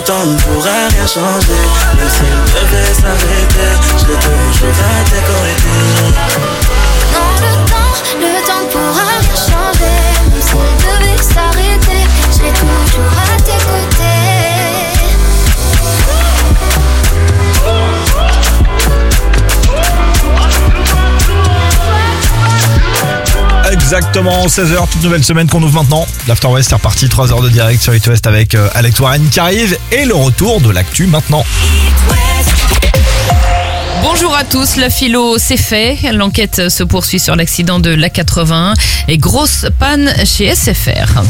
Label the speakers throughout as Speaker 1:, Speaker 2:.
Speaker 1: temps ne pourra rien changer. Même s'il devait s'arrêter, je serai toujours à tes côtés.
Speaker 2: Non, le temps ne pourra rien changer. Même s'il devait s'arrêter, je serai toujours à tes côtés.
Speaker 3: Exactement, 16h, toute nouvelle semaine qu'on ouvre maintenant. L'After West est reparti, 3 heures de direct sur It West avec Alex Warren qui arrive et le retour de l'actu maintenant.
Speaker 4: Bonjour à tous, la philo c'est fait. L'enquête se poursuit sur l'accident de l'A81 et grosse panne chez SFR.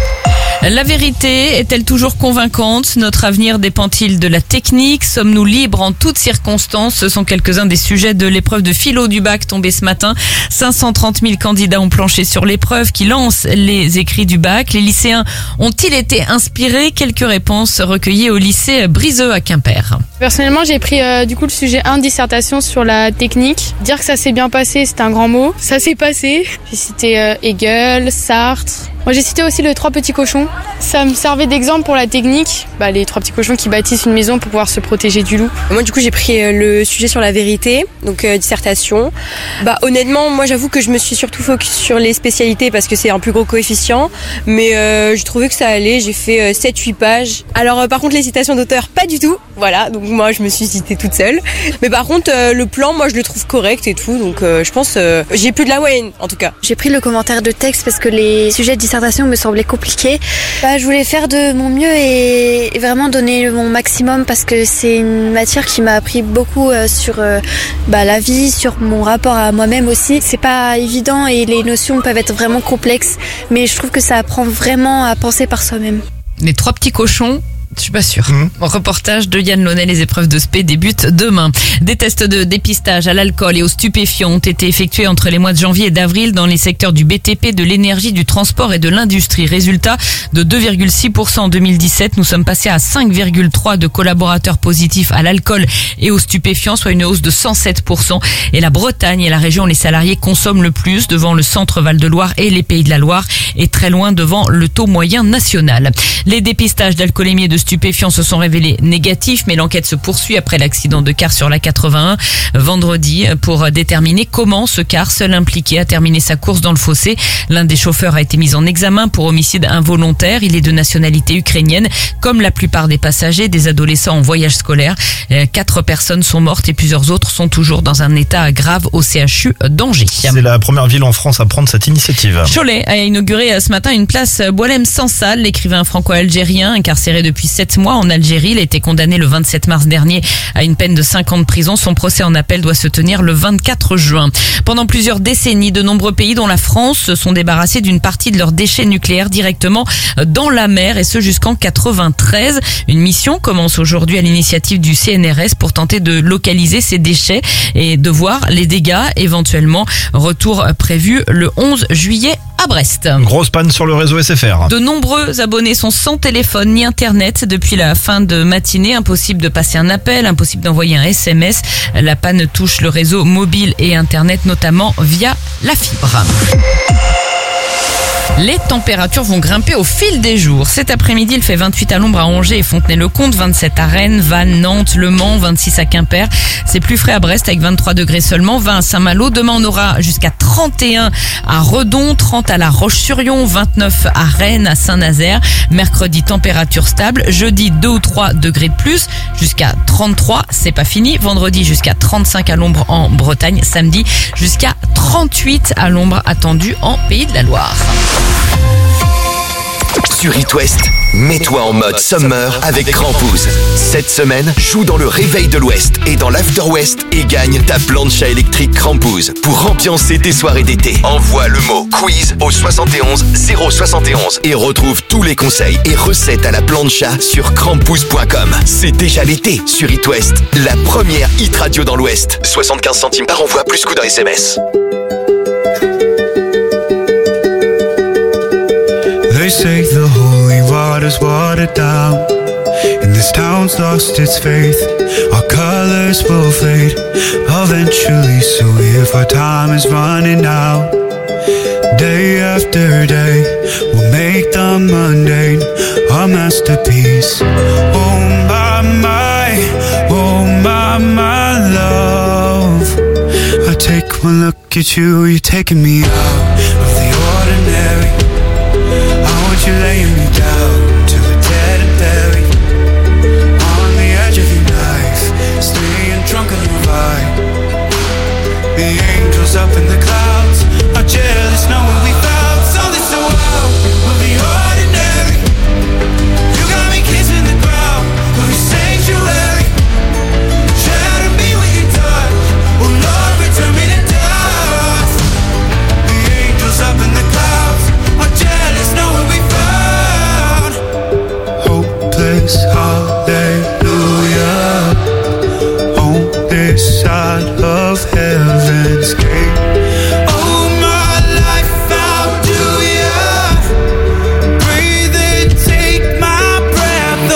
Speaker 4: La vérité est-elle toujours convaincante? Notre avenir dépend-il de la technique? Sommes-nous libres en toutes circonstances? Ce sont quelques-uns des sujets de l'épreuve de philo du bac tombée ce matin. 530 000 candidats ont planché sur l'épreuve qui lance les écrits du bac. Les lycéens ont-ils été inspirés? Quelques réponses recueillies au lycée Briseux à Quimper.
Speaker 5: Personnellement, j'ai pris le sujet 1, dissertation sur la technique. Dire que ça s'est bien passé, c'est un grand mot. Ça s'est passé. J'ai cité Hegel, Sartre. Moi, j'ai cité aussi les 3 petits cochons. Ça me servait d'exemple pour la technique. Les 3 petits cochons qui bâtissent une maison pour pouvoir se protéger du loup.
Speaker 6: Moi, du coup, j'ai pris le sujet sur la vérité, donc dissertation. Honnêtement, moi, j'avoue que je me suis surtout focus sur les spécialités parce que c'est un plus gros coefficient. Mais j'ai trouvé que ça allait. J'ai fait 7-8 pages. Alors, par contre, les citations d'auteurs, pas du tout. Voilà, donc moi, je me suis citée toute seule. Mais par contre, le plan, moi, je le trouve correct et tout. Donc, je pense, j'ai plus de la moyenne, en tout cas.
Speaker 7: J'ai pris le commentaire de texte parce que les sujets de dissertation me semblaient compliqués. Je voulais faire de mon mieux et vraiment donner mon maximum parce que c'est une matière qui m'a appris beaucoup sur la vie, sur mon rapport à moi-même aussi. C'est pas évident et les notions peuvent être vraiment complexes, mais je trouve que ça apprend vraiment à penser par soi-même.
Speaker 4: Les 3 petits cochons, je suis pas sûre. Reportage de Yann Launay, les épreuves de spé débutent demain. Des tests de dépistage à l'alcool et aux stupéfiants ont été effectués entre les mois de janvier et d'avril dans les secteurs du BTP, de l'énergie, du transport et de l'industrie. Résultat, de 2,6% en 2017, nous sommes passés à 5,3% de collaborateurs positifs à l'alcool et aux stupéfiants, soit une hausse de 107%. Et la Bretagne est la région où les salariés consomment le plus, devant le centre Val-de-Loire et les Pays de la Loire, et très loin devant le taux moyen national. Les dépistages d'alcoolémie et de stupéfiants se sont révélés négatifs, mais l'enquête se poursuit après l'accident de car sur l'A81 vendredi pour déterminer comment ce car, seul impliqué, a terminé sa course dans le fossé. L'un des chauffeurs a été mis en examen pour homicide involontaire. Il est de nationalité ukrainienne, comme la plupart des passagers, des adolescents en voyage scolaire. 4 personnes sont mortes et plusieurs autres sont toujours dans un état grave au CHU d'Angers.
Speaker 3: C'est la première ville en France à prendre cette initiative.
Speaker 4: Cholet a inauguré ce matin une place Boualem Sansal, l'écrivain franco-algérien incarcéré depuis 7 mois en Algérie. Il a été condamné le 27 mars dernier à une peine de 5 ans de prison. Son procès en appel doit se tenir le 24 juin. Pendant plusieurs décennies, de nombreux pays, dont la France, se sont débarrassés d'une partie de leurs déchets nucléaires directement dans la mer, et ce jusqu'en 93. Une mission commence aujourd'hui à l'initiative du CNRS pour tenter de localiser ces déchets et de voir les dégâts éventuellement. Retour prévu le 11 juillet à Brest.
Speaker 3: Grosse panne sur le réseau SFR.
Speaker 4: De nombreux abonnés sont sans téléphone ni internet depuis la fin de matinée. Impossible de passer un appel, impossible d'envoyer un SMS. La panne touche le réseau mobile et internet, notamment via la fibre. Les températures vont grimper au fil des jours. Cet après-midi, il fait 28 à l'ombre à Angers et Fontenay-le-Comte, 27 à Rennes, Vannes, Nantes, Le Mans, 26 à Quimper. C'est plus frais à Brest avec 23 degrés seulement, 20 à Saint-Malo. Demain, on aura jusqu'à 31 à Redon, 30 à La Roche-sur-Yon, 29 à Rennes, à Saint-Nazaire. Mercredi, température stable. Jeudi, 2 ou 3 degrés de plus, jusqu'à 33. C'est pas fini. Vendredi, jusqu'à 35 à l'ombre en Bretagne. Samedi, jusqu'à 38 à l'ombre attendu en Pays de la Loire.
Speaker 8: Sur It West, mets-toi en mode summer avec Crampouze. Cette semaine, joue dans le réveil de l'Ouest et dans l'After West et gagne ta plancha électrique Crampouze pour ambiancer tes soirées d'été. Envoie le mot quiz au 71 071 et retrouve tous les conseils et recettes à la plancha sur crampouze.com. C'est déjà l'été sur It West, la première hit radio dans l'Ouest. 75 centimes par envoi plus coût d'un SMS.
Speaker 9: They say the holy water's watered down, and this town's lost its faith. Our colors will fade eventually, so if our time is running out, day after day, we'll make the mundane our masterpiece. Oh, take one look at you, you're taking me out of the ordinary. I want you laying me down till we're dead and buried. On the edge of your knife, staying drunk on your vibe. The angels up in the clouds are jealous knowing we found something so out of the ordinary. You got me kissing the ground of your sanctuary. Shatter me with your touch, oh Lord, return me to dust. The angels up in the clouds are jealous knowing we found hopeless hallelujah on this side of heaven's gate. Oh, my life found you, breathe and take my breath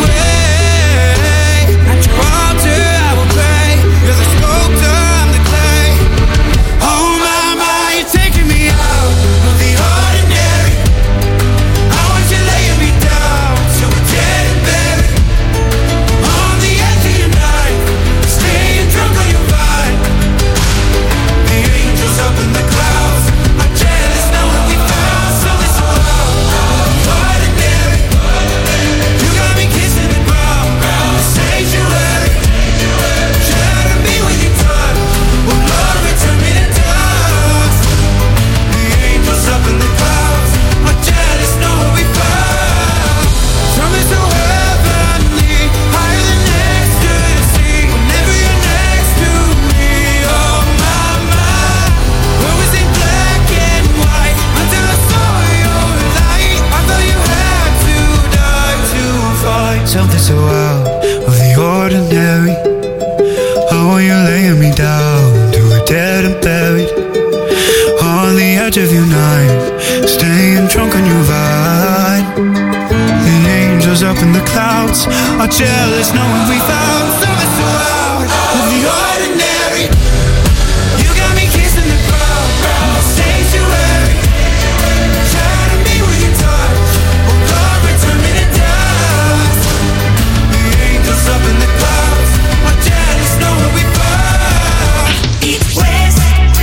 Speaker 9: away. At your altar I will pray, you're the sculptor, I'm the clay. Oh my, you're taking me out of the ordinary. I want you laying me down till we're dead and buried. On the edge of your knife, staying drunk on your vine. The angels up in the clouds are jealous knowing we found something so ordinary. You got me kissing the ground, the sanctuary. Shatter me with your touch, oh Lord, return me to dust. The angels up in the clouds are jealous knowing we found something so heavenly, higher than ecstasy. Whenever you're next to me, oh my, where was it black and white until I saw your light? I thought you had to die to find something so out of the ordinary. Oh, you're laying me down till we're dead and buried. On the edge of your knife, staying drunk on your vine. The angels up in the clouds are jealous knowing we found something so out of the ordinary. You got me kissing the ground, the sanctuary. Shatter me with your touch, oh Lord, return me to dust. The angels up in the clouds are jealous knowing we found East West,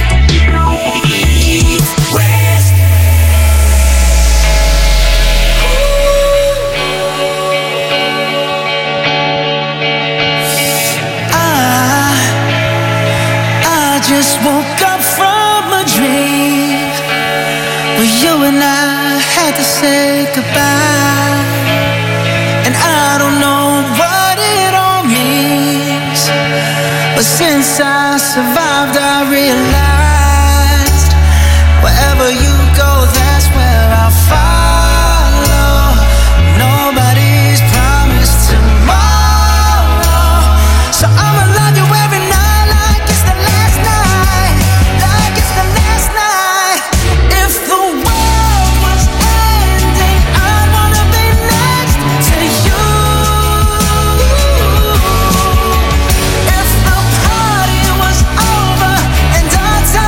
Speaker 9: East West. I just woke up from a dream where you and I had to say goodbye. And I don't know what it all means, but since I survived I realized wherever you go, that's where I'll follow. Nobody's promised tomorrow, so I'ma love you every night like it's the last night, like it's the last night. If the world was ending, I'd wanna be next to you. If the party was over and our time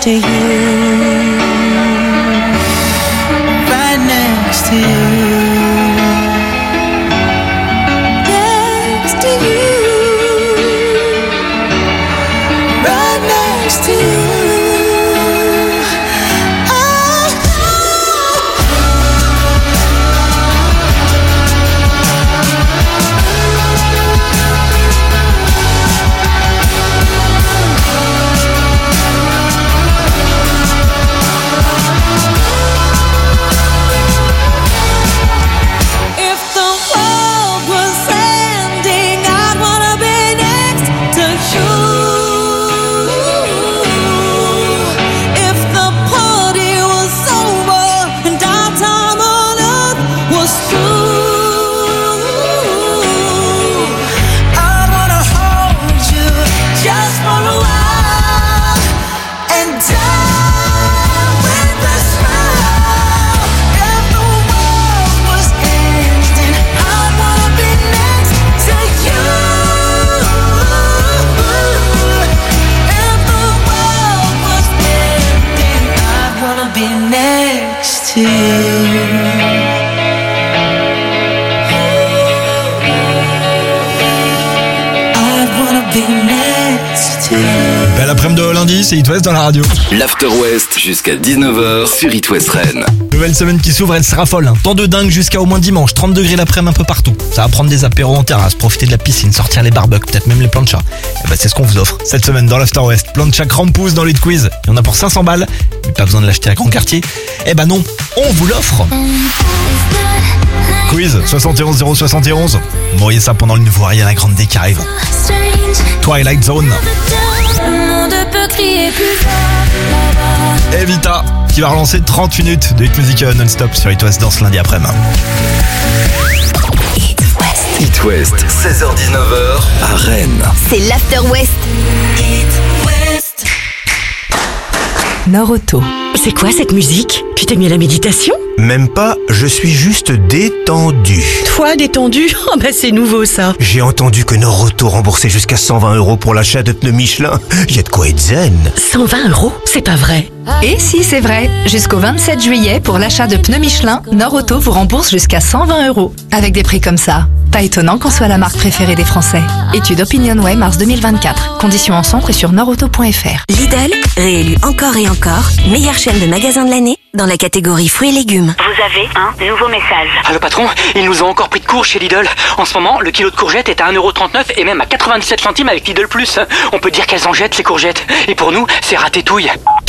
Speaker 1: to you. Right next to you. Next to you. Right next to you. Next to you. I wanna be next to you.
Speaker 3: Belle après-midi de lundi, c'est It West dans la radio.
Speaker 8: L'After West jusqu'à 19h sur It West Rennes.
Speaker 3: Nouvelle semaine qui s'ouvre, elle sera folle. Temps de dingue jusqu'à au moins dimanche. 30 degrés l'après-midi un peu partout. Ça va prendre des apéros en terrasse, profiter de la piscine, sortir les barbecues, peut-être même les planchas. Et bah c'est ce qu'on vous offre cette semaine dans l'After West. Plancha Krampus dans le quiz. Il y en a pour 500 balles. Mais pas besoin de l'acheter à Grand Quartier. Eh bah non, on vous l'offre. Quiz 71 071. Vous voyez ça pendant le nouveau Ariana Grande qui arrive. Twilight Zone. Evita qui va relancer 30 minutes de hit music non-stop sur It West dans ce lundi après-midi.
Speaker 8: It West, 16h-19h à Rennes.
Speaker 10: C'est l'After West.
Speaker 11: Nord-Auto. C'est quoi cette musique? Tu t'es mis à la méditation?
Speaker 12: Même pas, je suis juste détendu.
Speaker 11: Toi, détendu? Oh bah c'est nouveau ça.
Speaker 12: J'ai entendu que Nord-Auto remboursait jusqu'à 120 € pour l'achat de pneus Michelin. Y a de quoi être zen.
Speaker 11: 120 €? C'est pas vrai.
Speaker 13: Et si, c'est vrai. Jusqu'au 27 juillet, pour l'achat de pneus Michelin, Nord-Auto vous rembourse jusqu'à 120 €. Avec des prix comme ça. Pas étonnant qu'on soit la marque préférée des Français. Étude OpinionWay mars 2024. Conditions en centre et sur nordauto.fr.
Speaker 10: Lidl, réélu encore et encore, meilleure chaîne de magasins de l'année dans la catégorie fruits et légumes.
Speaker 14: Vous avez un nouveau message.
Speaker 15: Ah, le patron, ils nous ont encore pris de court chez Lidl. En ce moment, le kilo de courgettes est à 1,39 € et même à 97 centimes avec Lidl Plus. On peut dire qu'elles en jettent ces courgettes. Et pour nous, c'est ratétouille.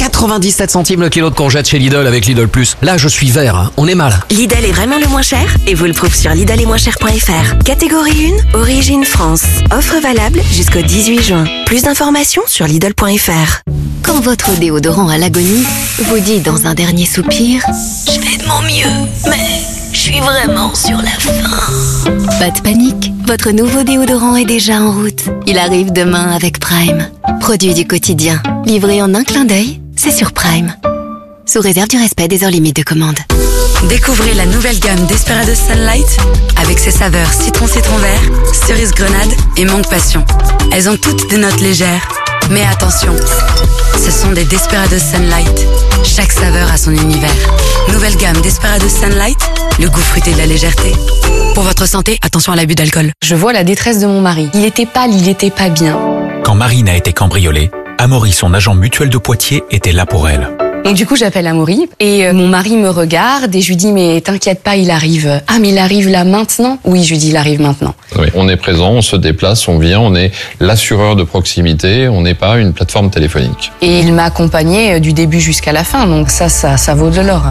Speaker 16: 97 centimes le kilo de courgettes chez Lidl avec Lidl Plus. Là, je suis vert, on est mal.
Speaker 10: Lidl est vraiment le moins cher et vous le prouve sur lidlesetmoincher.fr. Catégorie 1, origine France. Offre valable jusqu'au 18 juin. Plus d'informations sur lidl.fr.
Speaker 17: Quand votre déodorant à l'agonie vous dit dans un dernier soupir « Je fais de mon mieux, mais je suis vraiment sur la fin ». Pas de panique, votre nouveau déodorant est déjà en route. Il arrive demain avec Prime. Produit du quotidien, livré en un clin d'œil, c'est sur Prime. Sous réserve du respect des heures limites de commande.
Speaker 18: Découvrez la nouvelle gamme Desperados Sunlight avec ses saveurs citron vert, cerise grenade et mangue passion. Elles ont toutes des notes légères. Mais attention, ce sont des Desperados Sunlight. Chaque saveur a son univers. Nouvelle gamme Desperados Sunlight, le goût fruité de la légèreté. Pour votre santé, attention à l'abus d'alcool.
Speaker 19: Je vois la détresse de mon mari. Il était pâle, il était pas bien.
Speaker 20: Quand Marine a été cambriolée, Amaury, son agent mutuel de Poitiers, était là pour elle.
Speaker 19: Donc du coup, j'appelle Amaury et mon mari me regarde et je lui dis mais t'inquiète pas, il arrive. Ah mais il arrive là maintenant? Oui, je lui dis il arrive maintenant.
Speaker 21: Oui, on est présent, on se déplace, on vient, on est l'assureur de proximité, on n'est pas une plateforme téléphonique.
Speaker 19: Et il m'a accompagné du début jusqu'à la fin, donc ça vaut de l'or.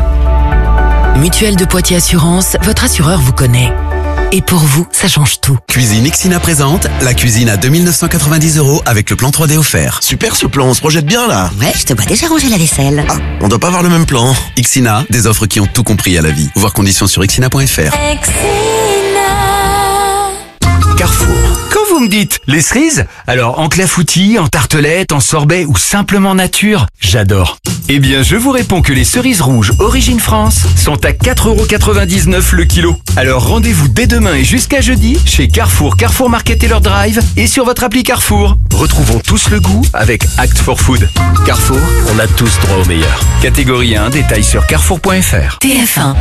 Speaker 11: Mutuelle de Poitiers Assurance, votre assureur vous connaît. Et pour vous, ça change tout.
Speaker 22: Cuisine Ixina présente la cuisine à 2 990 € avec le plan 3D offert.
Speaker 23: Super ce plan, on se projette bien là.
Speaker 10: Ouais, je te vois déjà ranger la vaisselle.
Speaker 23: Ah, on doit pas avoir le même plan.
Speaker 22: Ixina, des offres qui ont tout compris à la vie. Voir conditions sur ixina.fr.
Speaker 10: Ixina.
Speaker 22: Carrefour.
Speaker 18: Quand vous
Speaker 2: me dites? Les cerises? Alors, en clafoutis, en tartelette, en sorbet ou simplement nature? J'adore. Eh bien, je vous réponds que les cerises rouges Origine France sont à 4,99€ le kilo. Alors, rendez-vous dès demain et jusqu'à jeudi chez Carrefour, Carrefour Market et leur Drive et sur votre appli Carrefour. Retrouvons tous le goût avec Act for Food. Carrefour, on a tous droit au meilleur. Catégorie 1, détail sur carrefour.fr.
Speaker 10: TF1.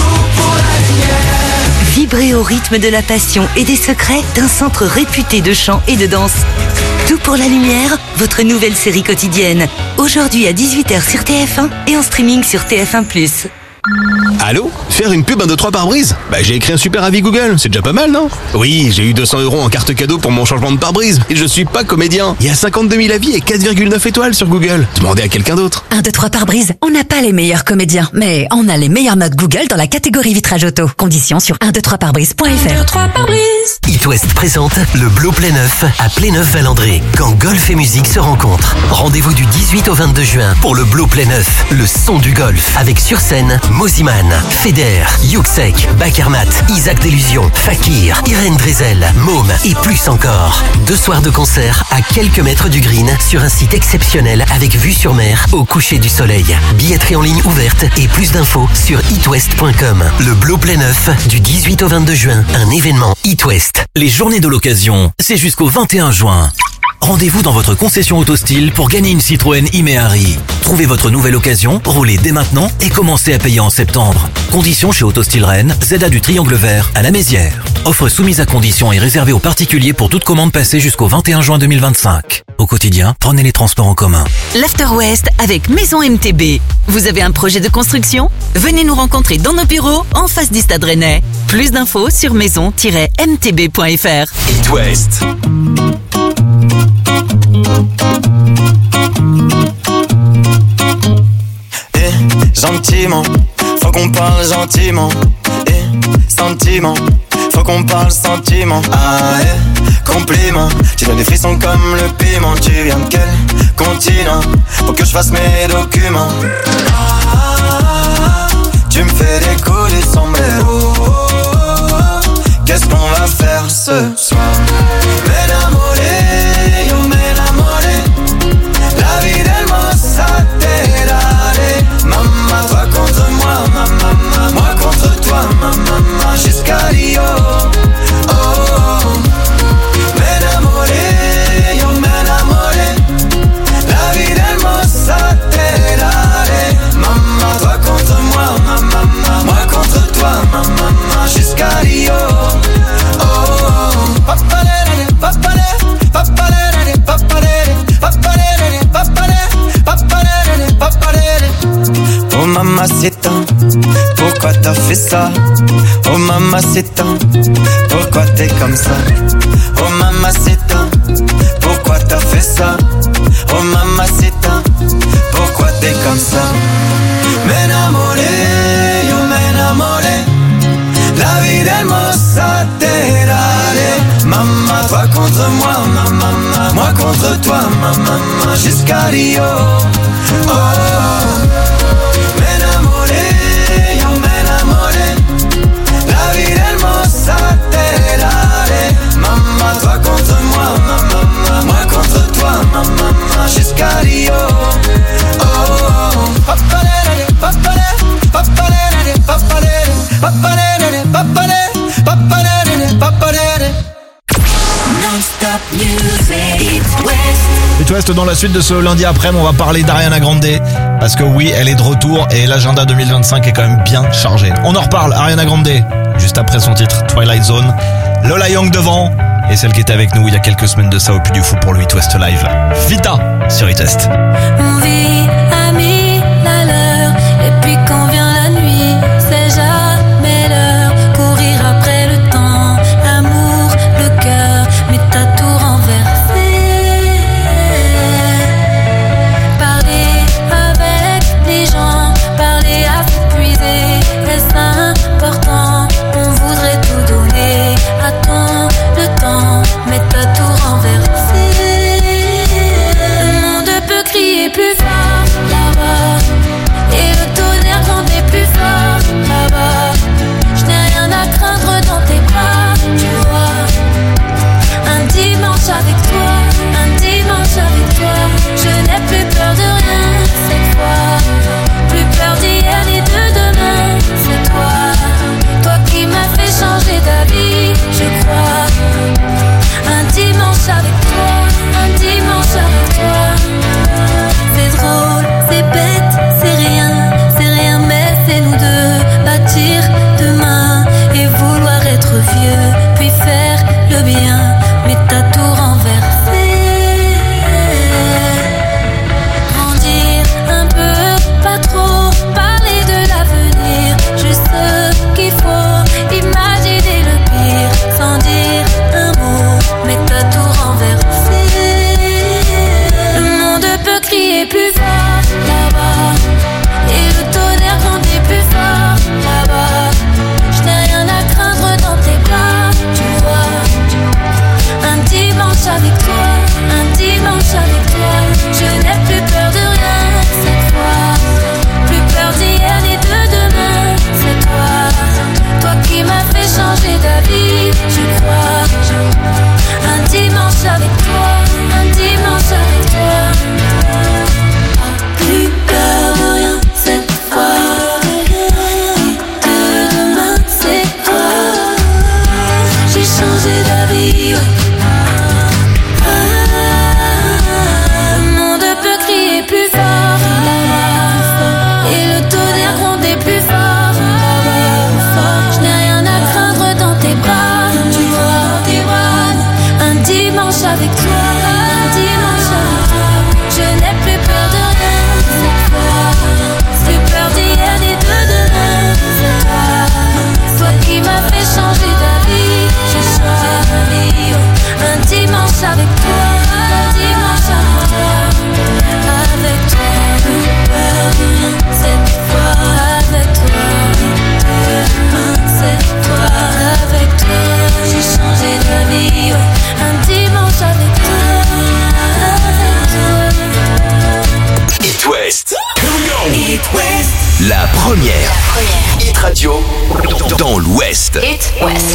Speaker 10: Vibrez au rythme de la passion et des secrets d'un centre réputé de chant et de danse. Tout pour la lumière, votre nouvelle série quotidienne. Aujourd'hui à 18h sur TF1 et en streaming sur TF1+.
Speaker 23: Allô? Faire une pub 1, 2, 3 pare-brise? J'ai écrit un super avis Google, c'est déjà pas mal, non? Oui, j'ai eu 200€ en carte cadeau pour mon changement de pare-brise. Et je suis pas comédien. Il y a 52 000 avis et 4,9 étoiles sur Google. Demandez à quelqu'un d'autre.
Speaker 5: 1, 2, 3 pare-brise. On n'a pas les meilleurs comédiens, mais on a les meilleures notes Google dans la catégorie vitrage auto. Conditions sur 123pare-brise.fr.
Speaker 6: It West présente le Blo Playneuf à Pléneuf-Valandré, quand golf et musique se rencontrent. Rendez-vous du 18 au 22 juin pour le Blo Playneuf, le son du golf, avec sur scène Moziman, Feder, Yuxek, Bakermat, Isaac Delusion, Fakir, Irène Drezel, Môme et plus encore. 2 soirs de concert à quelques mètres du green sur un site exceptionnel avec vue sur mer au coucher du soleil. Billetterie en ligne ouverte et plus d'infos sur itwest.com. Le Blo Playneuf du 18 au 22 juin, un événement It West.
Speaker 24: Les journées de l'occasion, c'est jusqu'au 21 juin. Rendez-vous dans votre concession Autostyle pour gagner une Citroën Imeari. Trouvez votre nouvelle occasion, roulez dès maintenant et commencez à payer en septembre. Conditions chez Autostyle Rennes, ZA du Triangle Vert à la Mézière. Offre soumise à conditions et réservée aux particuliers pour toute commande passée jusqu'au 21 juin 2025. Au quotidien, prenez les transports en commun.
Speaker 10: L'After West avec Maison MTB. Vous avez un projet de construction? Venez nous rencontrer dans nos bureaux en face du Stade Rennais. Plus d'infos sur maison-mtb.fr.
Speaker 8: It West.
Speaker 1: Gentiment, faut qu'on parle gentiment. Sentiment, faut qu'on parle sentiment. Compliment, tu donnes des frissons comme le piment. Tu viens de quel continent? Faut que je fasse mes documents. Tu me fais décoller son sombrero. Qu'est-ce qu'on va faire ce soir? M'enamoré, yo m'enamoré. La vie d'hermosa te daré. Maman, toi contre moi, maman, moi contre toi, maman, jusqu'à Rio. Oh, oh, oh. M'enamoré, yo m'enamoré. La vie d'hermosa te daré. Maman, toi contre moi, maman, moi contre toi, maman, jusqu'à Rio. Oh, oh, oh. Papalere, papalere, papalere, papalere, papalere, papalere, papalere, papalere. Oh mamacita, pourquoi t'as fait ça? Oh mamacita, pourquoi t'es comme ça? Oh mamacita, pourquoi t'as fait ça? Oh mamacita, pourquoi t'es comme ça? M'enamoré, yo m'enamoré. La vie d'hermosa te daré. Maman, toi contre moi, maman, moi contre toi, maman, jusqu'à Rio. Oh, oh, oh. M'enamoré, yo m'enamoré. La vie d'hermosa te daré. Maman, toi contre moi, maman, moi contre toi, maman, jusqu'à Rio. Oh, oh, oh. Papalere, papalere, papalere, papalere, papalere, papalere, papalere, papalere. Non-stop music, It West.
Speaker 3: It West, dans la suite de ce lundi après-midi, on va parler d'Ariana Grande. Parce que oui, elle est de retour et l'agenda 2025 est quand même bien chargé. On en reparle, Ariana Grande, juste après son titre Twilight Zone. Lola Young devant, et celle qui était avec nous il y a quelques semaines de ça au Puy du Fou pour le It West Live. Vita sur It West.
Speaker 25: On vit à 1000 à l'heure, et puis quand vient la nuit, c'est jamais l'heure. Courir après le temps, l'amour, le cœur, mais t'as tout renversé. Parler avec les gens, parler à s'épuiser, est-ce important? On voudrait tout donner, attends le temps, mais t'as tout renversé. Le monde peut crier plus
Speaker 8: La première. Hit Radio dans l'Ouest.
Speaker 17: Hit West.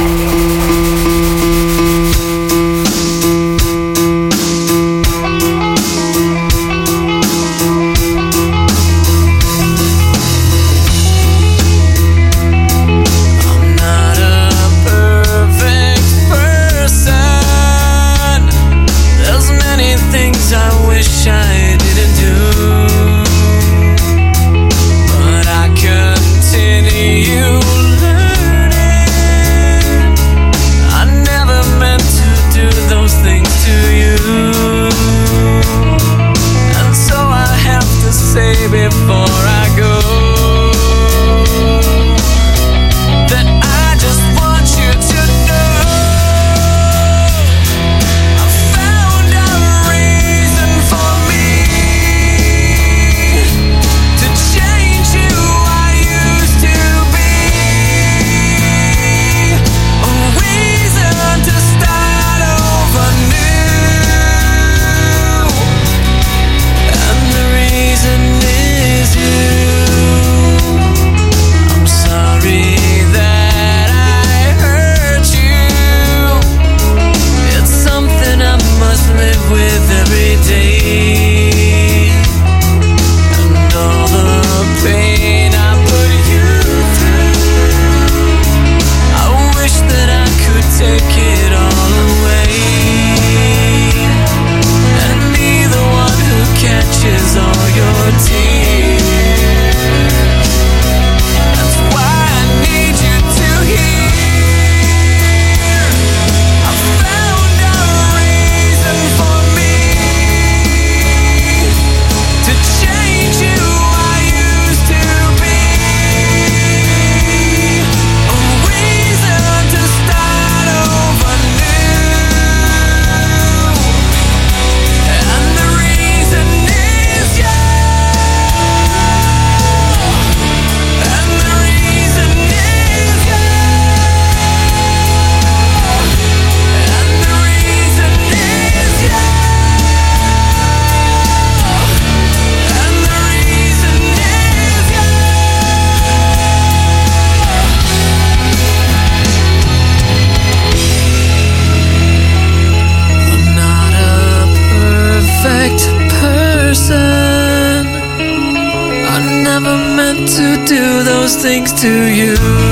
Speaker 1: Things to you,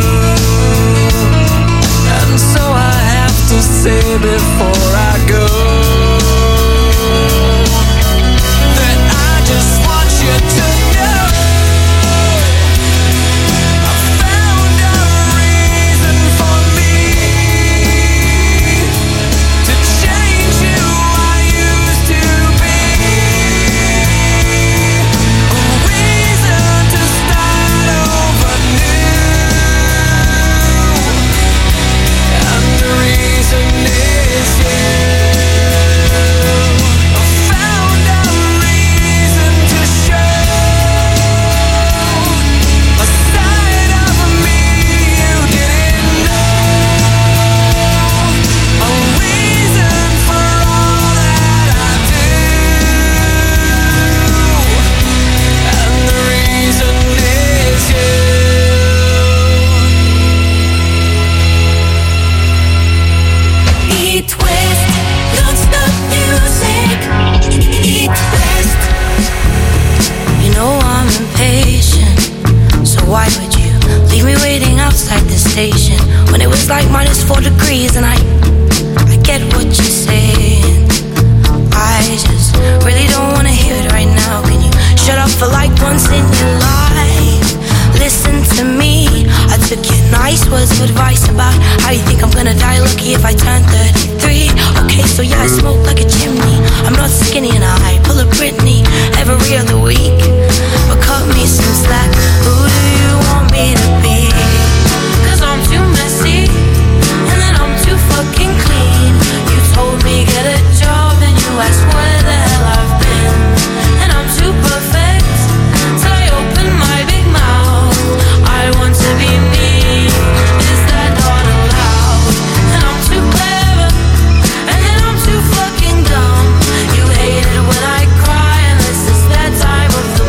Speaker 1: and so I have to say before I go that I just want you to know I found a reason for me to change who I used to be, a reason to start over.
Speaker 4: Why would you leave me waiting outside the station when it was like -4 degrees? And I get what you're saying. I just really don't want to hear it right now. Can you shut up for like once in your life? Listen to me. I took your nice words of advice about how you think I'm gonna die lucky if I turn 33. Okay, so yeah, I smoke like a chimney. I'm not skinny and I pull a Britney every other week. But cut me some slack. Who do you want me to be? 'Cause I'm too messy and then I'm too fucking clean. You told me get a job and you asked where the hell I've been. And I'm too perfect till I open my big mouth. I want to be me. Is that not allowed? And I'm too clever and then I'm too fucking dumb. You hate it when I cry and this is that time of the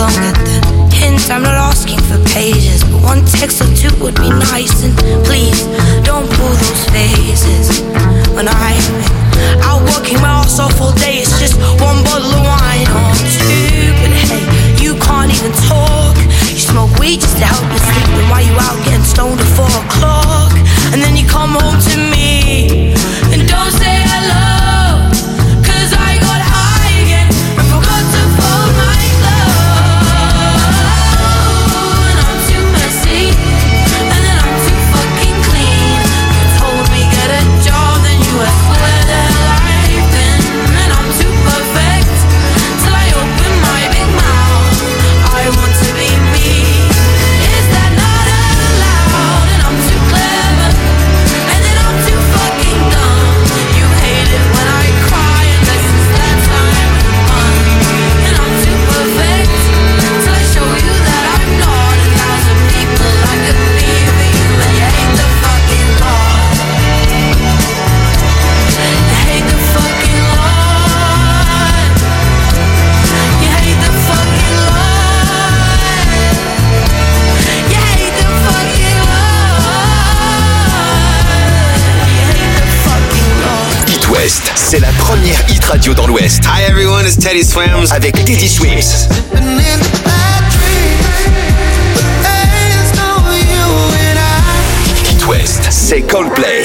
Speaker 4: don't get the hint. I'm not asking for pages, but one text or two would be nice. And please, don't pull those faces. When I'm out working my ass off all day, it's just one bottle of wine or two. But hey, you can't even talk. You smoke weed just to help you sleep. And why you out getting stoned at 4 o'clock? And then you come home to me and don't say hello, 'cause I got high again and forgot to fold my clothes. And I'm too messy, and then I'm too fucking clean. You told me get a job, then you asked where the life been. And I'm too perfect till I open my big mouth. I want to be me. Is that not allowed? And I'm too clever, and then I'm too fucking dumb. You hate it when I cry, unless it's that time of month. And I'm too perfect till I show you that I'm not. 1,000 people I could be for you, and you hate the fucking law. You hate the fucking law. You hate the fucking law. You hate the fucking law.
Speaker 8: It West, c'est la première hit radio dans l'Ouest.
Speaker 7: Hi everyone, it's Teddy Swims
Speaker 8: avec Teddy Swims. It West, c'est Coldplay.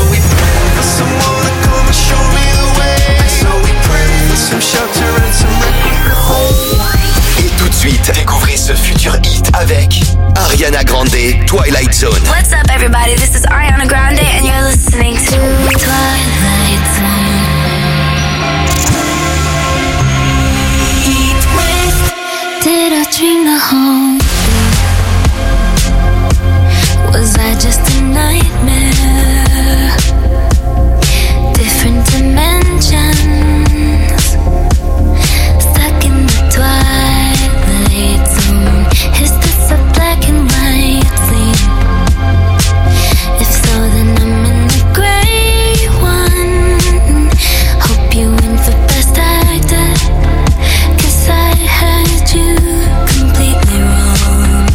Speaker 8: Et tout de suite, découvrez ce futur hit avec Ariana Grande, Twilight Zone.
Speaker 25: What's up, everybody? This is Ariana Grande, and you're listening to Twilight Zone. Did I dream the whole thing? Was I just a nightmare? Different dimensions, stuck in the twilight zone. Is this a black and white scene? If so, then I'm in the gray one. Hope you win for best actor, 'cause I had you completely wrong.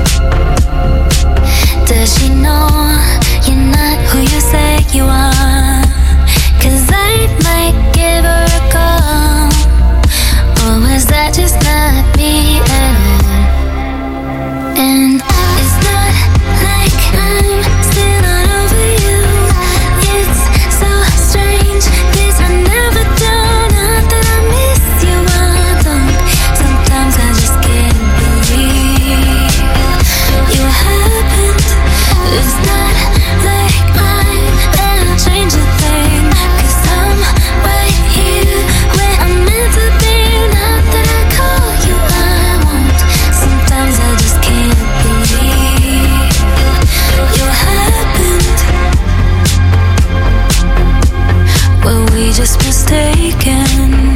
Speaker 25: Does she know you're not who you say you are? 'Cause I might give her a call. Or was that just not me at all? And it's not like I'm still not over you. It's so strange, 'cause I never do. Not that I miss you, I don't. Sometimes I just can't believe you happened. It's not like I'm gonna change a thing, 'cause I'm right here where I'm meant to be. Not that I call you, I won't. Sometimes I just can't believe you happened. Were we just mistaken?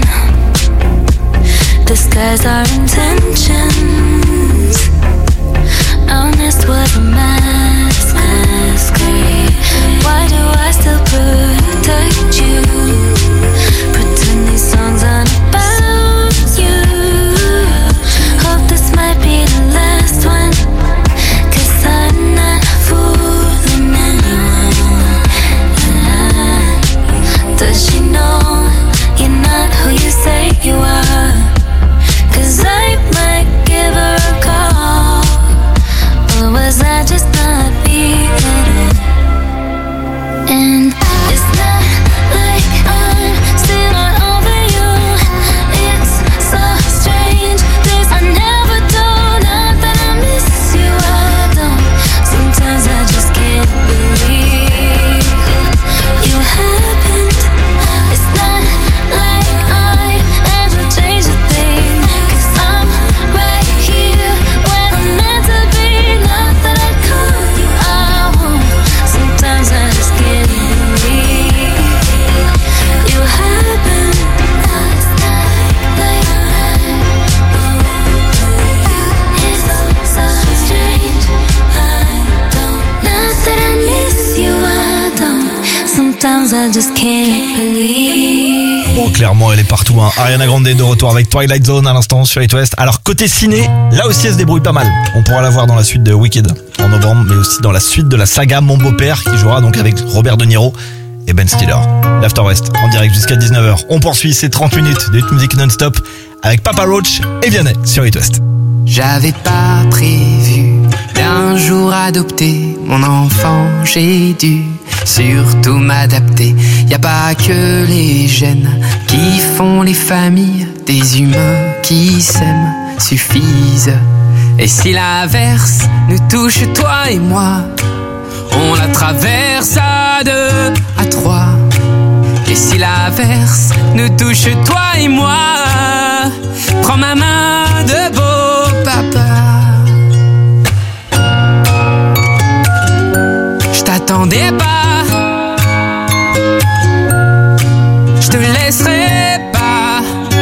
Speaker 25: Disguise our intentions. Honest was a masquerade. Why do I still protect you? Pretend these songs aren't about you. Hope this might be the last one, 'cause I'm not fooling anyone. Does she know you're not who you say you are? 'Cause I might give her a call. Or was I just not me at all? And it's not like I'm still not over you. It's so strange, 'cause I never do. Not that I miss you, I don't. Sometimes I just can't believe you happened. It's not like I ever changed a thing, 'cause I'm right here where I'm meant to be. Not that I call you, I won't. Sometimes I just can't believe you happened. It's not like it's so strange, I don't. Not that I miss you, I don't. Sometimes I just can't believe.
Speaker 3: Oh, clairement, elle est partout. Ariana Grande de retour avec Twilight Zone à l'instant sur It West. Alors, côté ciné, là aussi, elle se débrouille pas mal. On pourra la voir dans la suite de Wicked en novembre, mais aussi dans la suite de la saga Mon Beau-Père, qui jouera donc avec Robert De Niro et Ben Stiller. L'After West, en direct jusqu'à 19h. On poursuit ces 30 minutes de musique non-stop avec Papa Roach et Vianney sur It West.
Speaker 7: J'avais pas prévu d'un jour adopter mon enfant, j'ai dû surtout m'adapter. Y a pas que les gènes qui font les familles, des humains qui s'aiment suffisent. Et si l'averse nous touche toi et moi, on la traverse à 2, à 3. Et si l'averse nous touche toi et moi, prends ma main de beau papa. Je t'attendais pas, je te laisserai pas.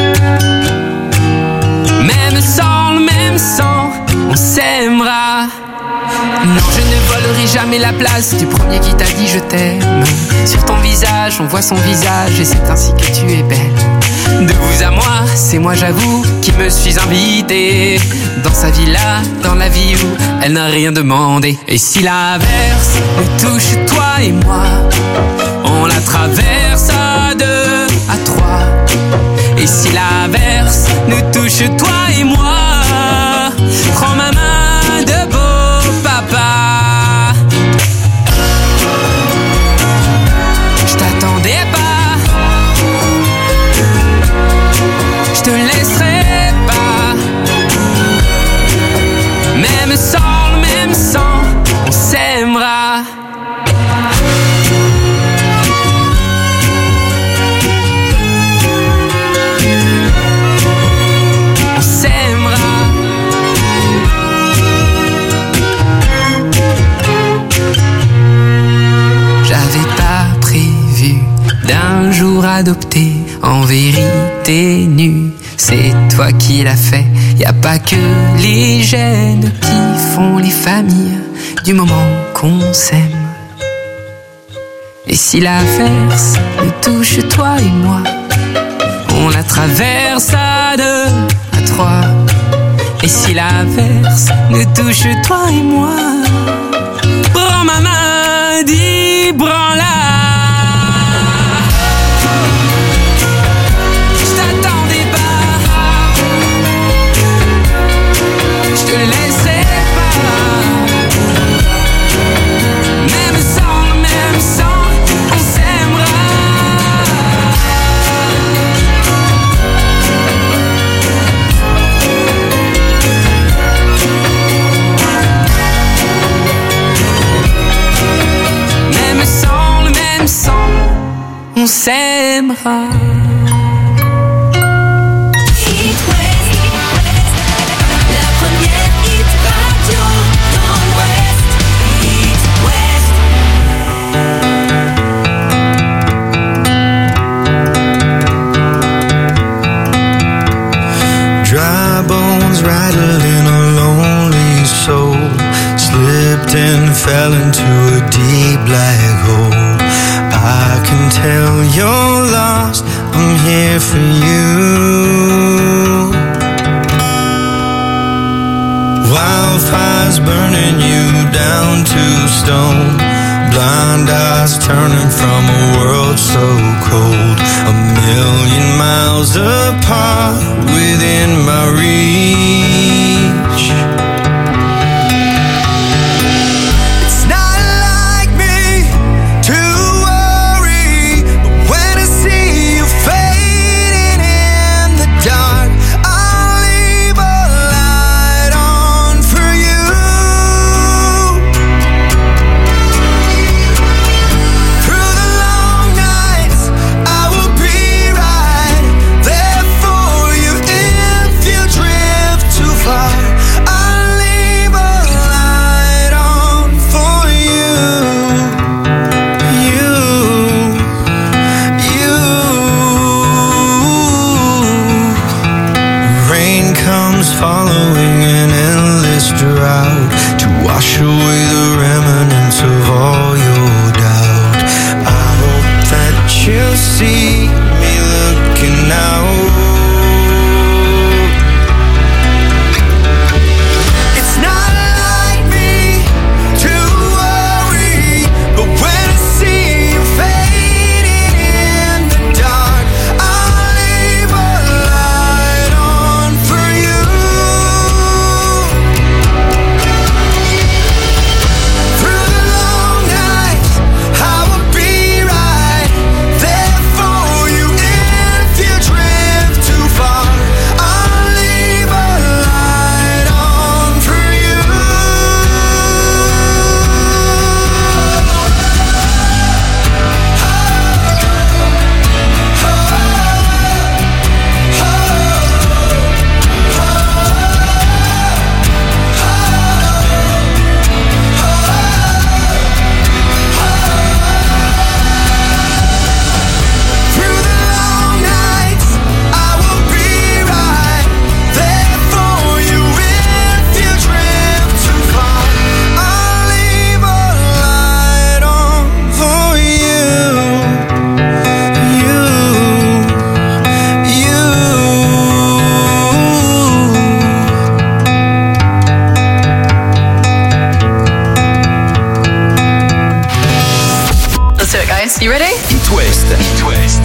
Speaker 7: Même sans le même sang, on s'aimera. Non, je ne volerai jamais la place du premier qui t'a dit je t'aime. Sur ton visage, on voit son visage et c'est ainsi que tu es belle. De vous à moi, c'est moi j'avoue qui me suis invité dans sa villa, dans la vie où elle n'a rien demandé. Et si l'averse nous touche toi et moi, on la traverse à 2, à 3. Et si l'averse nous touche toi et moi, prends ma main de beau papa. Je t'attendais pas, je te laisserai pas. Même sans le même sang, on s'aimera. On s'aimera. J'avais pas prévu d'un jour adopter, en vérité nu. C'est toi qui l'as fait. Y a pas que les gènes qui font les familles du moment qu'on s'aime. Et si l'averse nous touche toi et moi, on la traverse à 2, à 3. Et si l'averse nous touche toi et moi, prends ma main, dis branle-la. Je t'attendais pas, je te laisserai pas. Même sans le même sang, on s'aimera. Même sans le même sang, on s'aimera.
Speaker 1: Dry bones rattling a lonely soul, slipped and fell into a deep black hole. I can tell you're lost, I'm here for you. Wildfires burning you down to stone, blind eyes turning from a world so cold. 1,000,000 miles apart within my reach. It's not like me to worry, but when I see you fading in the dark, I'll leave a light on for you. Through the long nights, I will be right there for you if you drift too far. I'll leave a light on for you. Rain comes following an endless drought to wash away the remnants of all your doubt. I hope that you'll see me look now. It's not like me to worry, but when I see you fading in the dark, I'll leave a light on for you. Through the long nights, I will be right there for you. If you drift too far, I'll leave a light on for you. Through the long nights, I will be right there for you. If you drift too far, I'll leave a light on for you.
Speaker 9: Let's do it, guys. You ready?
Speaker 8: It West. It West.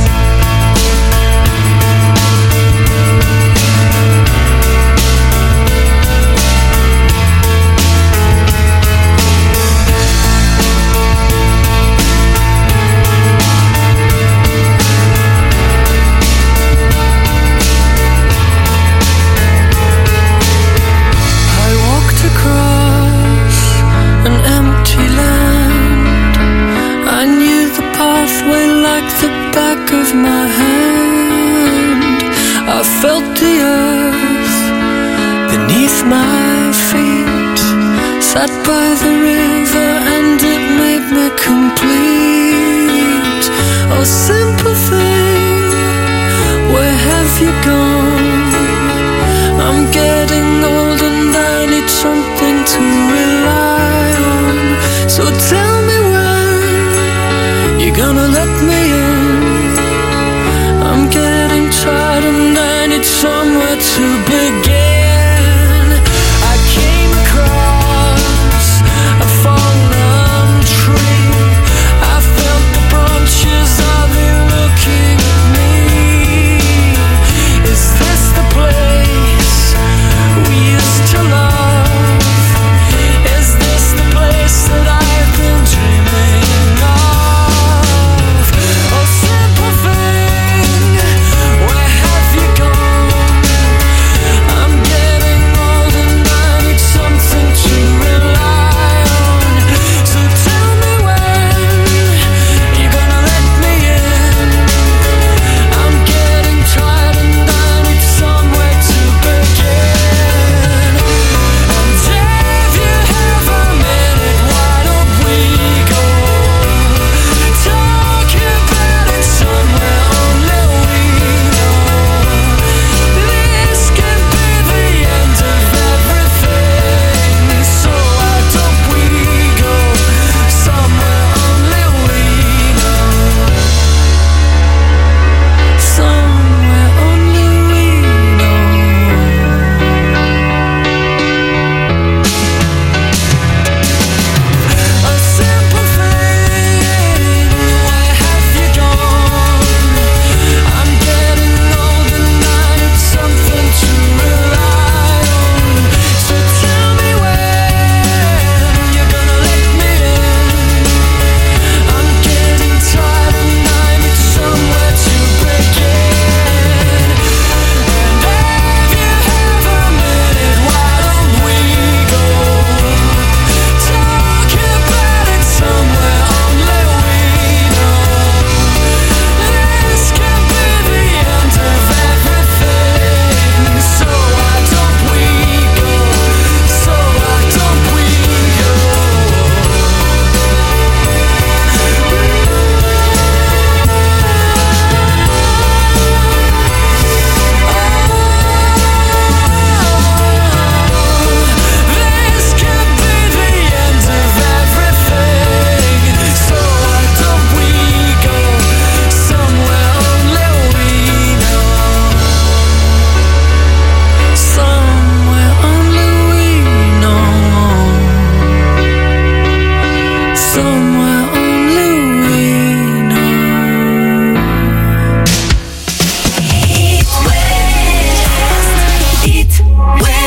Speaker 25: I walked across an empty land. I knew the pathway like the back of my hand. I felt the earth beneath my feet. Sat by the river and it made me complete. Oh, simple thing, where have you gone? I'm getting old and I need something to rely on. So tell me when you're gonna let me in. I'm getting tired and I need somewhere to begin. I came across a fallen tree. I felt the branches of it looking at me. Is this the place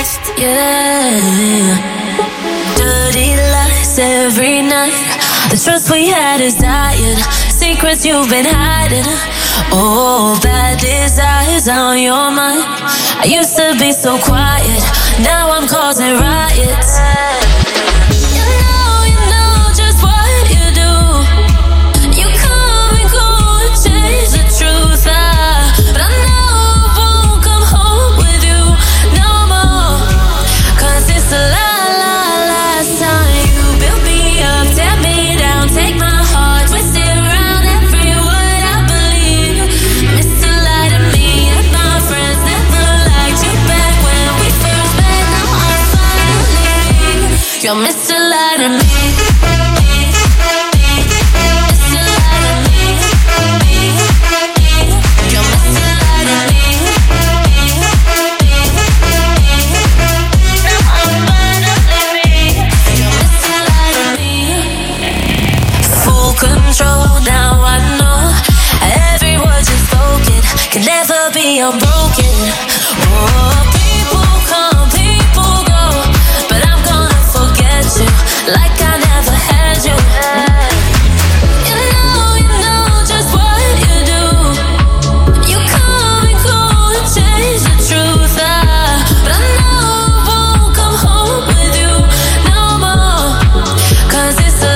Speaker 25: West, yeah. Dirty lies every night. The trust we had is dying. Secrets you've been hiding. Oh, bad desires on your mind. I used to be so quiet. Now I'm causing riots. You know just what you do. You come and go and change the truth. But I know I won't come home with you no more. 'Cause it's the last time you built me up, tear me down, take my heart, twist it around every word I believe. Mr. Lie to me and my friends never liked you back when we first met. Now I'm finally you're Mr. Lie to me. Control, now I know every word you've spoken can never be unbroken. Oh, people come, people go, but I'm gonna forget you like I never had you. You know just what you do. You come and go and change the truth. But I know I won't come home with you no more. 'Cause it's the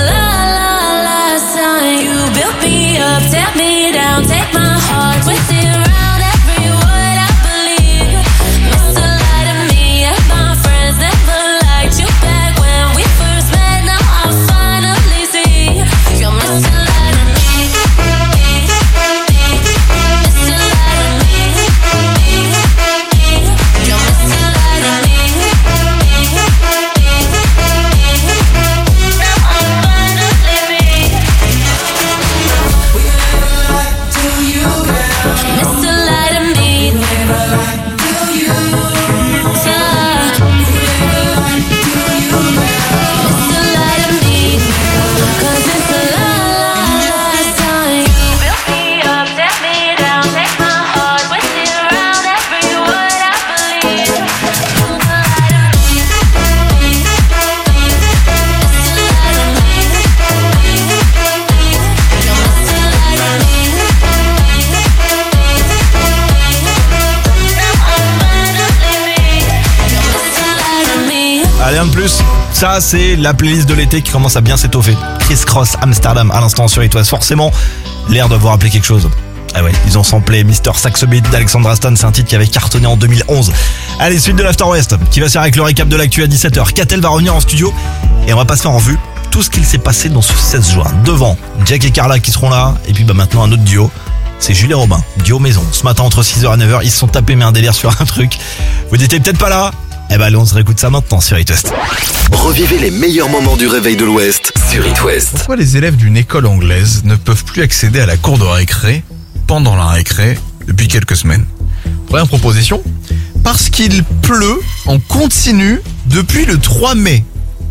Speaker 25: you built me up, tear me down, take my heart, twist it around every word I believe. Mr. Lie to me and my friends never liked you back when we first met. Now I finally see you're Mr. Lie to me. Mr. Lie to me. You're Mr. Lie to me.
Speaker 3: Rien de plus. Ça, c'est la playlist de l'été qui commence à bien s'étoffer. Criss Cross Amsterdam à l'instant sur It West. Forcément, l'air doit vous rappeler quelque chose. Ah ouais, ils ont samplé Mr. Saxo Beat d'Alexandra Stan, c'est un titre qui avait cartonné en 2011. Allez, suite de l'After West, qui va se faire avec le récap de l'actu à 17h. Catel va revenir en studio et on va passer en revue tout ce qu'il s'est passé dans ce 16 juin. Devant, Jack et Carla qui seront là, et puis maintenant un autre duo. C'est Jules et Robin, duo maison. Ce matin entre 6h et 9h, ils se sont tapés mais un délire sur un truc. Vous n'étiez peut-être pas là. Eh ben allez, on se réécoute ça maintenant sur It West.
Speaker 8: Revivez les meilleurs moments du réveil de l'Ouest sur It West.
Speaker 9: Pourquoi les élèves d'une école anglaise ne peuvent plus accéder à la cour de récré pendant la récré depuis quelques semaines? Première proposition, parce qu'il pleut en continu depuis le 3 mai.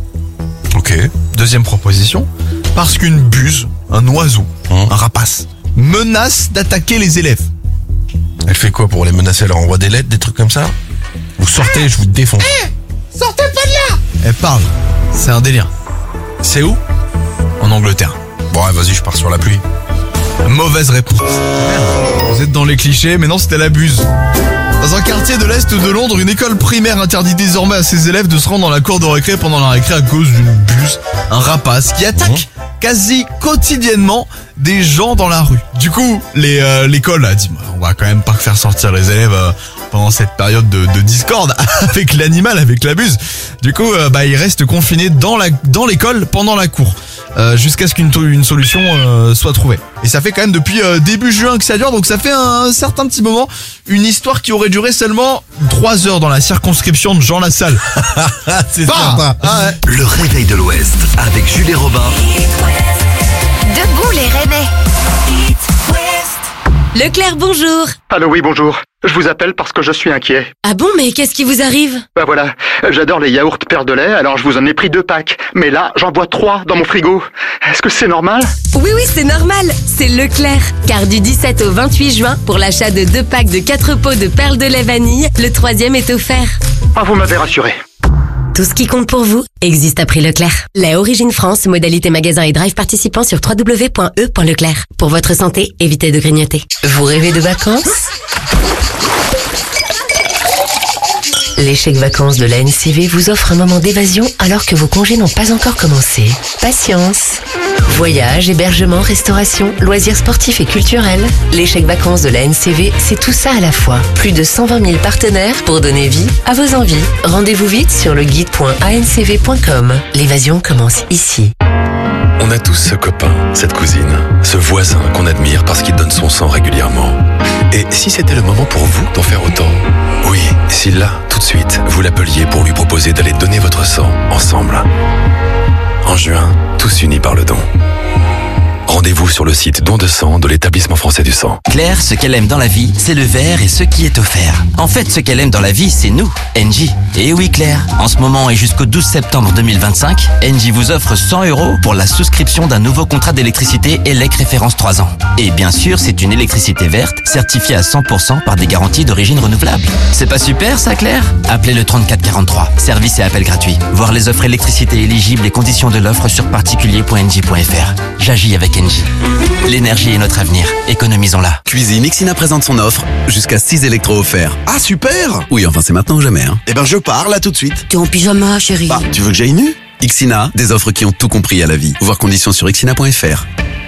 Speaker 9: Ok. Deuxième proposition, parce qu'une buse, un oiseau, un rapace, menace d'attaquer les élèves.
Speaker 12: Elle fait quoi pour les menacer? Elle leur envoie des lettres, des trucs comme ça? Vous sortez, je vous défonce.
Speaker 9: Sortez pas de là! Elle parle, c'est un délire. C'est où? En Angleterre.
Speaker 12: Bon, ouais, vas-y, je pars sur la pluie.
Speaker 9: Mauvaise réponse. Vous êtes dans les clichés, mais non, c'était la buse. Dans un quartier de l'Est de Londres, une école primaire interdit désormais à ses élèves de se rendre dans la cour de récré pendant la récré à cause d'une buse, un rapace qui attaque quasi quotidiennement des gens dans la rue. Du coup, l'école a dit, on va quand même pas faire sortir les élèves pendant cette période de discorde avec l'animal, avec la buse. Du coup, ils restent confinés dans l'école pendant la cour. Jusqu'à ce qu'une solution soit trouvée. Et ça fait quand même depuis début juin que ça dure, donc ça fait un certain petit moment. Une histoire qui aurait duré seulement 3 heures dans la circonscription de Jean Lassalle.
Speaker 12: C'est sympa.
Speaker 9: Ah ouais.
Speaker 8: Le réveil de l'Ouest avec Jules et Robin.
Speaker 13: Debout les réveils. Leclerc, bonjour.
Speaker 14: Allô, oui, bonjour. Je vous appelle parce que je suis inquiet.
Speaker 13: Ah bon, mais qu'est-ce qui vous arrive?
Speaker 14: Bah voilà, j'adore les yaourts Père de lait, alors je vous en ai pris 2 packs. Mais là, j'en vois 3 dans mon frigo. Est-ce que c'est normal?
Speaker 13: Oui, c'est normal. C'est Leclerc. Car du 17 au 28 juin, pour l'achat de 2 packs de 4 pots de perles de lait vanille, le 3e est offert.
Speaker 14: vous m'avez rassuré.
Speaker 13: Tout ce qui compte pour vous existe à prix Leclerc. Lait Origine France, modalité magasin et drive participant sur www.e.leclerc. Pour votre santé, évitez de grignoter. Vous rêvez de vacances ? Les chèques vacances de la NCV vous offrent un moment d'évasion alors que vos congés n'ont pas encore commencé. Patience. Voyages, hébergements, restauration, loisirs sportifs et culturels. Les chèques vacances de la NCV, c'est tout ça à la fois. Plus de 120 000 partenaires pour donner vie à vos envies. Rendez-vous vite sur le guide.ancv.com. L'évasion commence ici.
Speaker 15: On a tous ce copain, cette cousine, ce voisin qu'on admire parce qu'il donne son sang régulièrement. Et si c'était le moment pour vous d'en faire autant ? Oui, si là, tout de suite, vous l'appeliez pour lui proposer d'aller donner votre sang ensemble. En juin, tous unis par le don. Rendez-vous sur le site Don de sang de l'Établissement français du sang.
Speaker 16: Claire, ce qu'elle aime dans la vie, c'est le verre et ce qui est offert. En fait, ce qu'elle aime dans la vie, c'est nous, Engie. Et oui Claire, en ce moment et jusqu'au 12 septembre 2025, Engie vous offre 100 € pour la souscription d'un nouveau contrat d'électricité ELEC référence 3 ans. Et bien sûr, c'est une électricité verte, certifiée à 100% par des garanties d'origine renouvelable. C'est pas super ça Claire ? Appelez le 3443, service et appel gratuit. Voir les offres électricité éligibles et conditions de l'offre sur particulier.engie.fr. J'agis avec Engie. L'énergie est notre avenir, économisons-la.
Speaker 22: Cuisine, Ixina présente son offre, jusqu'à 6 électros offerts.
Speaker 19: Ah super!
Speaker 22: Oui, enfin c'est maintenant ou jamais, hein.
Speaker 19: Eh ben je pars là tout de suite.
Speaker 13: T'es en pyjama, chérie.
Speaker 19: Bah, tu veux que j'aille nu?
Speaker 22: Ixina, des offres qui ont tout compris à la vie. Voir conditions sur ixina.fr.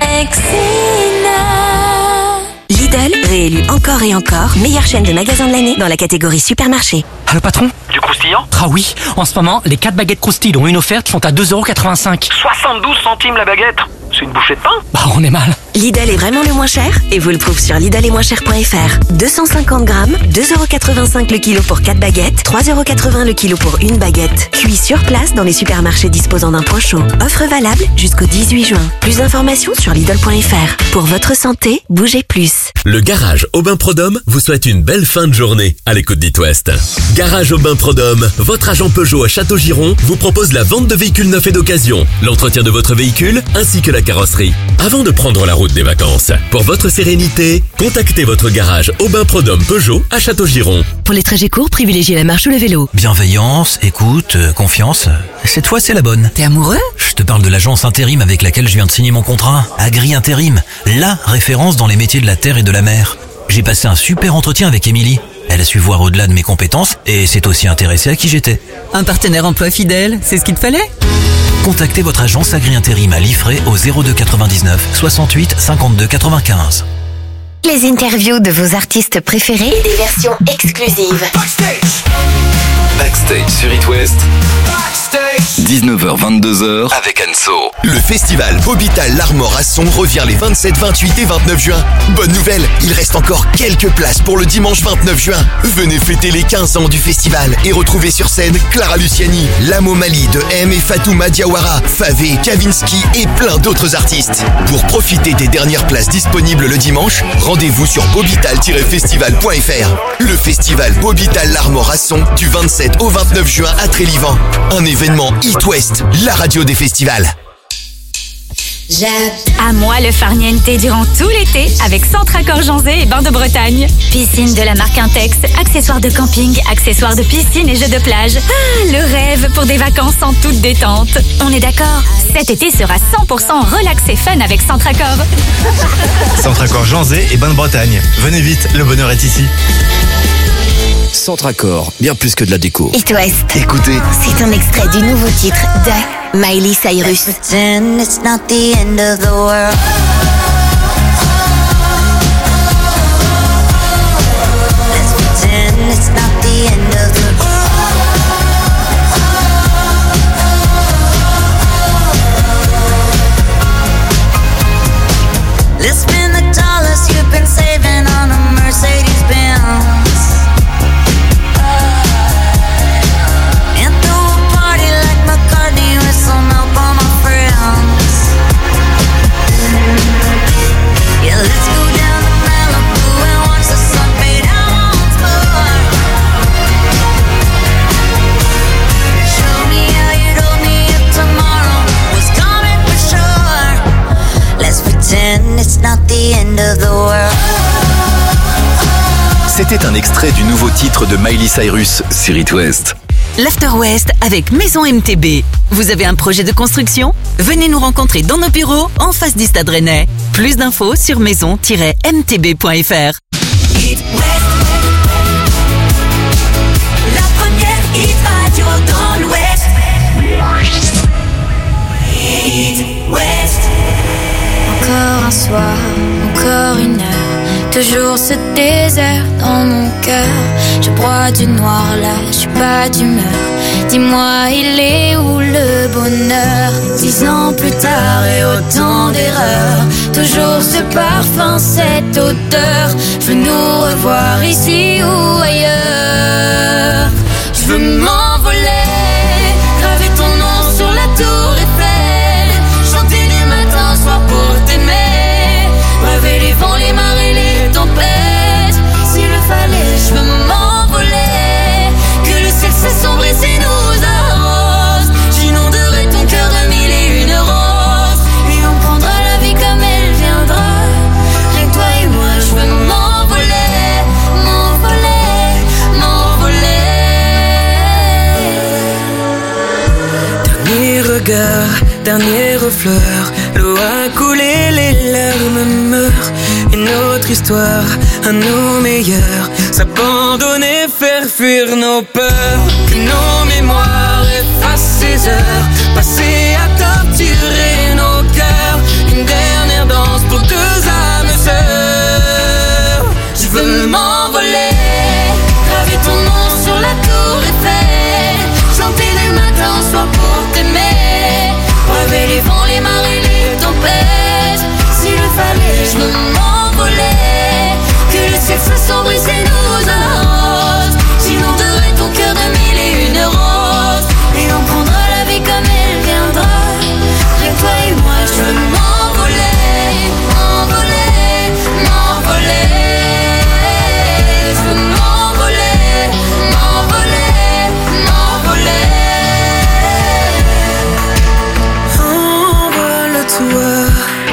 Speaker 10: Lidl, réélu encore et encore, meilleure chaîne de magasins de l'année dans la catégorie supermarché.
Speaker 20: Allô patron ? Du croustillant ? Ah oui, en ce moment, les 4 baguettes croustilles dont une offerte sont à 2,85 €. 72 centimes la baguette ? C'est une bouchée de pain ? Bah on est mal.
Speaker 10: Lidl est vraiment le moins cher et vous le prouve sur lidl-et-moins-cher.fr. 250 grammes, 2,85 € le kilo pour 4 baguettes, 3,80 € le kilo pour une baguette. Cuit sur place dans les supermarchés disposant d'un point chaud. Offre valable jusqu'au 18 juin. Plus d'informations sur lidl.fr. Pour votre santé, bougez plus.
Speaker 21: Le garage Aubin Prodhomme vous souhaite une belle fin de journée à l'écoute d'It West. Garage Aubin Prodhomme, votre agent Peugeot à Château-Giron, vous propose la vente de véhicules neufs et d'occasion, l'entretien de votre véhicule ainsi que la carrosserie. Avant de prendre la route des vacances, pour votre sérénité, contactez votre garage Aubin Prodhomme Peugeot à Château-Giron.
Speaker 13: Pour les trajets courts, privilégiez la marche ou le vélo.
Speaker 24: Bienveillance, écoute, confiance. Cette fois, c'est la bonne.
Speaker 13: T'es amoureux ?
Speaker 24: Je te parle de l'agence intérim avec laquelle je viens de signer mon contrat. Agri Intérim, la référence dans les métiers de la terre et de la mer. J'ai passé un super entretien avec Émilie. Elle a su voir au-delà de mes compétences et s'est aussi intéressée à qui j'étais.
Speaker 13: Un partenaire emploi fidèle, c'est ce qu'il te fallait ?
Speaker 24: Contactez votre agence Agri Intérim à Liffré au 02 99 68 52 95.
Speaker 17: Les interviews de vos artistes préférés et des versions exclusives.
Speaker 8: Backstage sur It West. 19h-22h avec Anso. Le festival Bobital l'Armor à Son revient les 27, 28 et 29 juin. Bonne nouvelle, il reste encore quelques places pour le dimanche 29 juin. Venez fêter les 15 ans du festival et retrouver sur scène Clara Luciani, Lamo Mali de M et Fatouma Diawara, Favé, Kavinsky et plein d'autres artistes. Pour profiter des dernières places disponibles le dimanche, rendez-vous sur bobital-festival.fr. Le festival Bobital l'Armor à Son du 27 au 29 juin à Trélivan. Un événement It West, la radio des festivals.
Speaker 26: À moi le farniente durant tout l'été avec Centracor Janzé et Bains de Bretagne. Piscine de la marque Intex, accessoires de camping, accessoires de piscine et jeux de plage. Ah, le rêve pour des vacances en toute détente. On est d'accord ? Cet été sera 100% relax et fun avec Centracor.
Speaker 3: Centracor Janzé et Bains de Bretagne. Venez vite, le bonheur est ici.
Speaker 27: Centracor, bien plus que de la déco.
Speaker 17: It West.
Speaker 27: Écoutez.
Speaker 17: C'est un extrait du nouveau titre de Miley Cyrus.
Speaker 25: It's not the end of the world. Let's pretend it's not the end of the world. Let's spend the dollars you've been saving on a Mercedes-Benz.
Speaker 8: It's not the end of the world.
Speaker 21: C'était un extrait du nouveau titre de Miley Cyrus, sur It West.
Speaker 10: L'After West avec Maison MTB. Vous avez un projet de construction? Venez nous rencontrer dans nos bureaux en face du Stade Rennais. Plus d'infos sur maison-mtb.fr.
Speaker 4: It West. La première hit radio dans l'Ouest. It West.
Speaker 25: Encore un soir, encore une heure, toujours ce désert dans mon cœur. Je broie du noir là, je suis pas d'humeur. Dis-moi, il est où le bonheur? 10 ans plus tard et autant d'erreurs, toujours ce parfum, cette odeur. Je veux nous revoir ici ou ailleurs. Je veux m'envoler, graver ton nom sur la tour Eiffel, chanter du matin au soir pour t'aimer, braver les vents, les marées, les tempêtes. S'il le fallait, je veux m'envoler, que le ciel s'assombrisse et nous arrose. J'inonderai ton cœur de 1001 roses, et on prendra la vie comme elle viendra. Rien que toi et moi, je veux m'envoler, m'envoler, m'envoler.
Speaker 2: Dernier regard, dernière fleur, l'eau a coulé, les larmes meurent. Une autre histoire, à nos meilleurs, s'abandonner, faire fuir nos peurs. Que nos mémoires effacent ces heures passées à torturer nos cœurs. Une dernière danse pour deux âmes sœurs. Je veux m'envoler, graver ton nom sur la tour Eiffel, chanter du matin au soir pour t'aimer, braver les vents, les marées, les tempêtes. S'il le fallait, je veux m'envoler, que le ciel s'assombrisse et nous arrose. J'inonderai ton cœur de 1001 roses, et on prendra la vie comme elle viendra. Rien que toi et moi, je veux m'envoler, m'envoler, m'envoler. Je veux m'envoler, m'envoler, m'envoler. Envole-toi,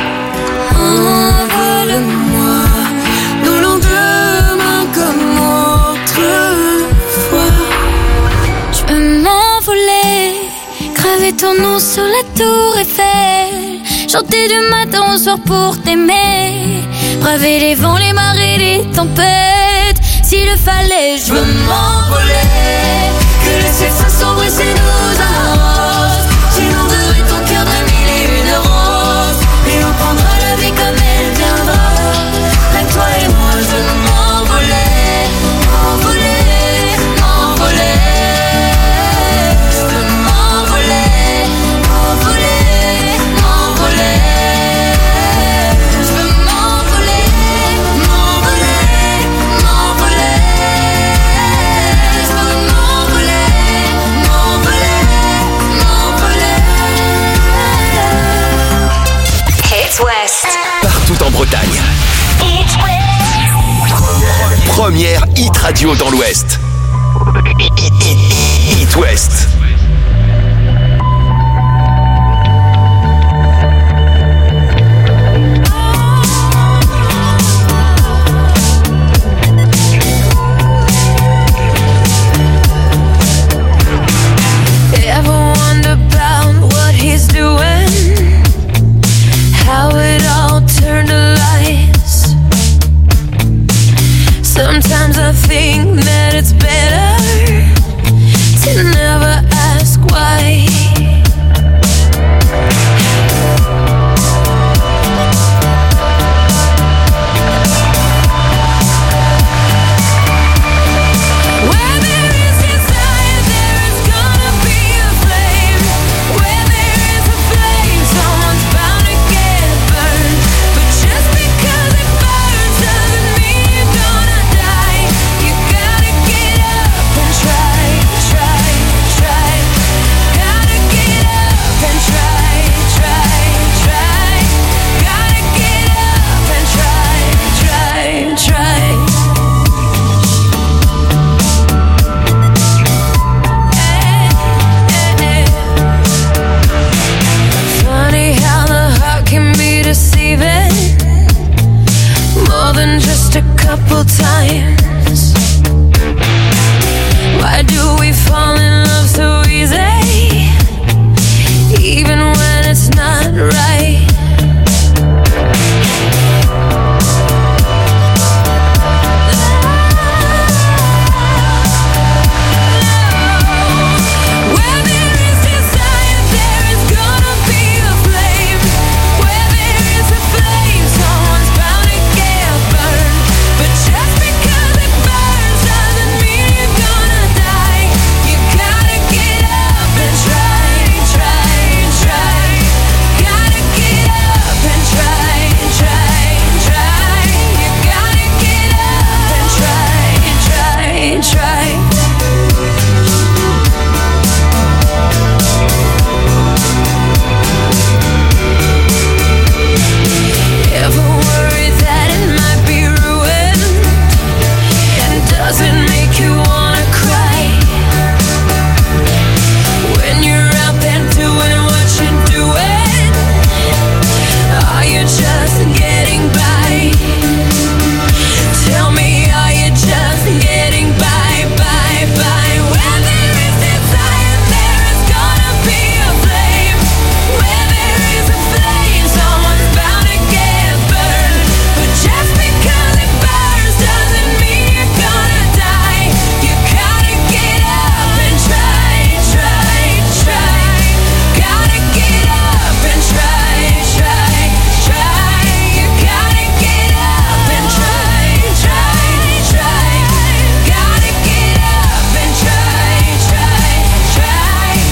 Speaker 2: envole-moi, nos lendemains comme autrefois.
Speaker 25: Je veux m'envoler, graver ton nom sur la tour Eiffel, chanter du matin au soir pour t'aimer, braver les vents, les marées, les tempêtes. S'il le fallait, je veux m'envoler, que le ciel s'assombrisse et nous arrose. J'inonderai ton cœur de 1001 roses, et on prendra la vie comme elle viendra. Rien que toi et moi, je veux m'envoler, m'envoler, m'envoler. Je veux m'envoler, m'envoler, m'envoler. Je veux m'envoler, m'envoler, m'envoler. Je veux m'envoler, m'envoler, m'envoler.
Speaker 4: Hit West.
Speaker 8: Partout en Bretagne. Première hit radio dans l'Ouest. It West.